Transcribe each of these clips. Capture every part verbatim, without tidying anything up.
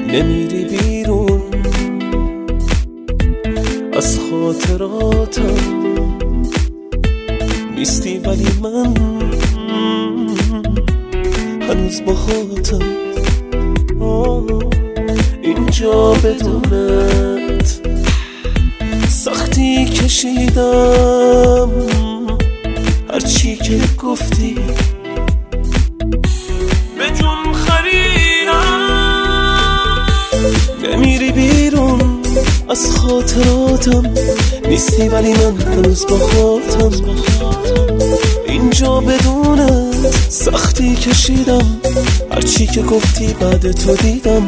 نمیری بیرون از خاطراتم، نیستی ولی من هنوز با خاطرم اینجا بدونت سختی کشیدم، هرچی که گفتی به جون خریدم. نمیری بیرون از خاطراتم، نیستی ولی من هنوز با خاطرم اینجا بدونت سختی کشیدم، هرچی که گفتی بعد تو دیدم.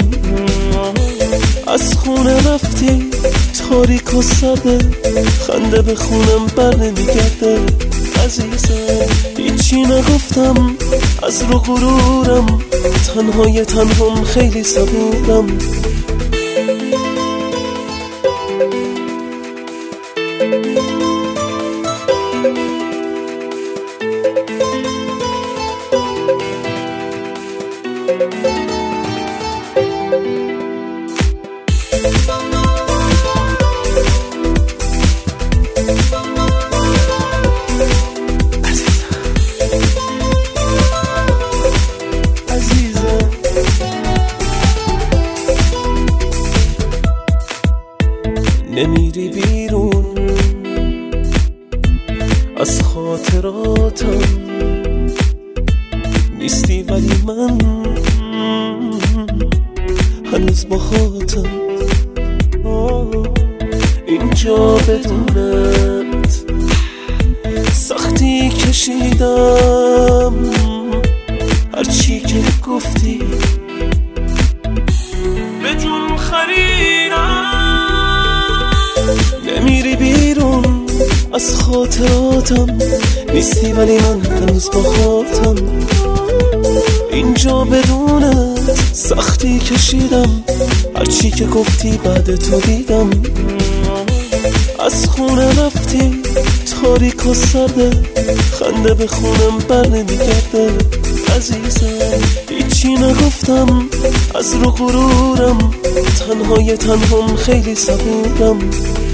از خونه رفتی تاریک و سرده، خنده به خونم بر نمیگرده. عزیزم هیچی نگفتم از رو غرورم، تنهای تنهم خیلی صبورم. نمیری بیرون از خاطراتم، نیستی ولی من هنوز با خاطرم اینجا بدونت سختی کشیدم، هرچی که گفتی به جون خریدم. نمیری بیرون از خاطراتم، نیستی ولی من هنوز با خاطرم اینجا بدونت سختی کشیدم، هرچی که گفتی بعد تو دیدم. از خونه رفتی تاریک و سرده، خنده به خونم بر نمیگرده. عزیزم هیچی نگفتم از رو غرورم، تنهای تنهم خیلی صبورم.